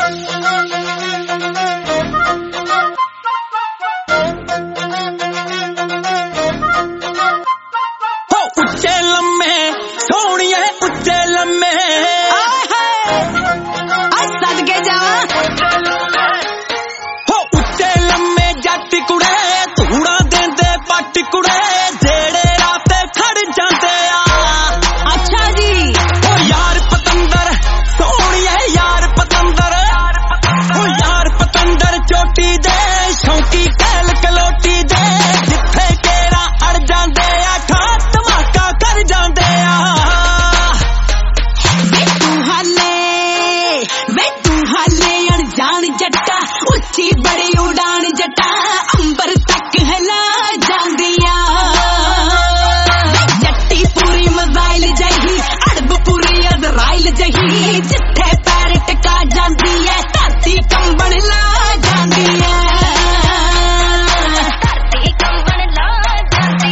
उच्चे लम्मे सोनिए उच्चे लम्मे सदके जा हो उच्चे लम्मे जट कुड़े धूड़ा देंदे पट कुड़े जेड़े राते खड़ जांदे आ। अच्छा जी हो यार पतंदर सोनिए यार पतंदर हो यार पतंदर चोटी दे शौकी कैल कलोटी दे जिथे केरा अड़ जांदे आ ठा धमाका कर जांदे आ। तू हाले अनजान जट्टा उच्ची बड़ी उड़ान जट्टा अंबर तक हिला जांदिया जट्टी पूरी मजाइल जही अड़ब पूरी अजराइल जही जिथे पैर टिका जांदी है धरती कंबन ला जांदी है धरती कंबन ला जांदी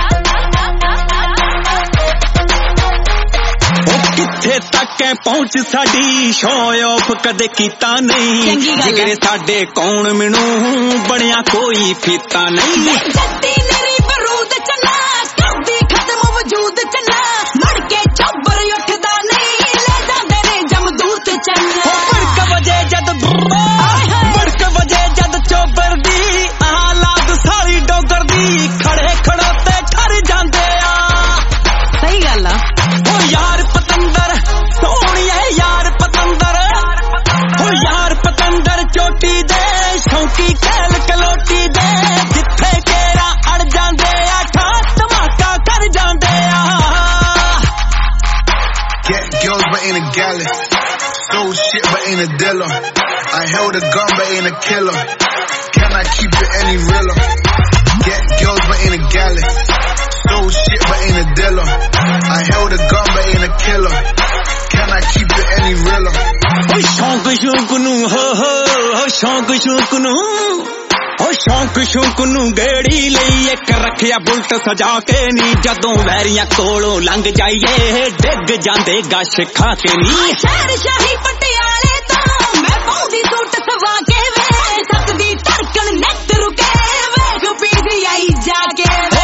ओ किथे तक पहुंच साडी शो ऑफ कदे कीता नहीं जिगरे साडे कौन मैनू बनिया कोई फीता नहीं। जट्टी मेरी बरूद चन्ना कदी खत्म वजूद चन्ना मुड़ के चौबर उठदा नहीं ले जांदे ने जमदूत चन्ना बड़क वजे जद चोबर दी आलाद सारी डोगर दी खड़े खड़ोते ठर जांदे आ। सही गल आ ओ यार पतंदर सोनिए यार पतंदर हो यार पतंदर चोटी दे शौकी कैल कलोटी दे जिथे केरा अड़ जांदे आ ठा धमाका कर जांदे आ। Get girls but ain't a galley. Stole shit but ain't a dealer. I held a gun but ain't a killer. Can I keep it any realer? Get girls but ain't a galley. Stole shit but ain't a dealer. I held a gun but ain't a killer. Can I keep it any realer? ओ शौक शौक नू हो शौक शौक नू ओ शौक शौक नू गेड़ी लई एक रखिया बुलट सजा के नी जदों वैरियां कोलों लंघ जाइए डिग जांदे गश खा के नी। शहर शाही पटियाले तो मैं पाउंदी सूट सवा के वे सकदी धड़कन नेट रुके वे पीछे आई जाके